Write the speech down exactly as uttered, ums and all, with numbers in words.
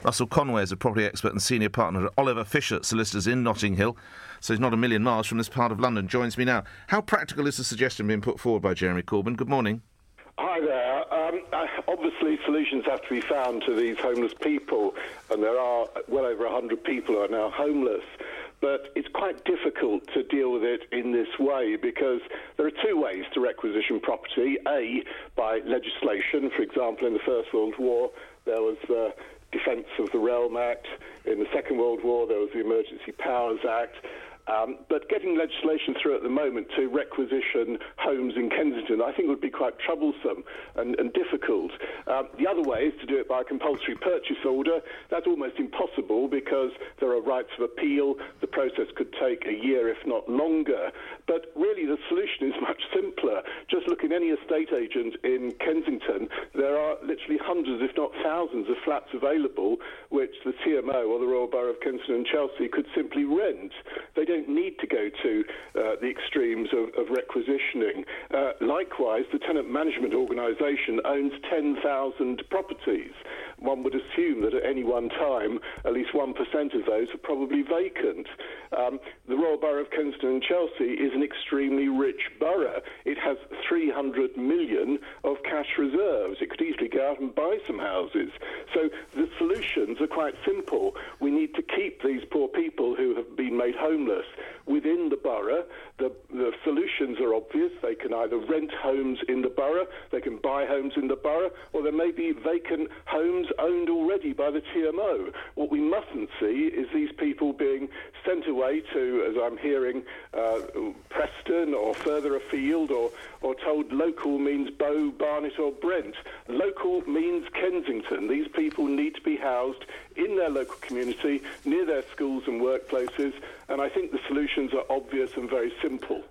Russell Conway is a property expert and senior partner at Oliver Fisher Solicitors in Notting Hill, so he's not a million miles from this part of London. Joins me now. How practical is the suggestion being put forward by Jeremy Corbyn? Good morning. Hi there. Um, uh, obviously, solutions have to be found to these homeless people, and there are well over one hundred people who are now homeless. But it's quite difficult to deal with it in this way because there are two ways to requisition property. A, by legislation. For example, in the First World War, there was the Defence of the Realm Act. In the Second World War, there was the Emergency Powers Act. Um, but getting legislation through at the moment to requisition homes in Kensington, I think would be quite troublesome and, and difficult. Um, the other way is to do it by a compulsory purchase order. That's almost impossible because there are rights of appeal. The process could take a year, if not longer. But really, the solution is much simpler. Just look at any estate agent in Kensington. There are literally hundreds, if not thousands, of flats available which the T M O or the Royal Borough of Kensington and Chelsea could simply rent. They don't need to go to uh, the extremes of, of requisitioning. Uh, likewise, the tenant management organisation owns ten thousand properties. One would assume that at any one time, at least one percent of those are probably vacant. Um, the Royal Borough of Kensington and Chelsea is an extremely rich borough. It has three hundred million of cash reserves. It could easily go out and buy some houses. So the solutions are quite simple. We need to keep these poor people who have been made homeless within the borough. The, the solutions are obvious. They can either rent homes in the borough, they can buy homes in the borough, or there may be vacant homes owned already by the T M O. What we mustn't see is these people being sent away to, as I'm hearing, uh, Preston or further afield, or, or told local means Bow, Barnet or Brent. Local means Kensington. These people need to be housed in their local community, near their schools and workplaces, and I think the solutions are obvious and very simple.